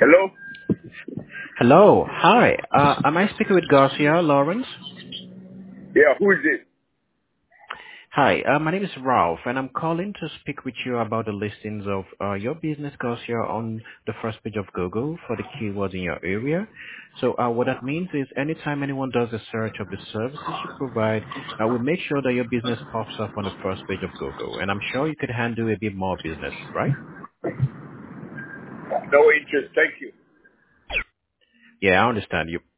Hello? Hello. Hi. Am I speaking with Garcia Lawrence? Yeah, who is it? Hi. My name is Ralph, and I'm calling to speak with you about the listings of your business, Garcia, on the first page of Google for the keywords in your area. So what that means is anytime anyone does a search of the services you provide, we make sure that your business pops up on the first page of Google. And I'm sure you could handle a bit more business, right? No interest, thank you. Yeah, I understand you.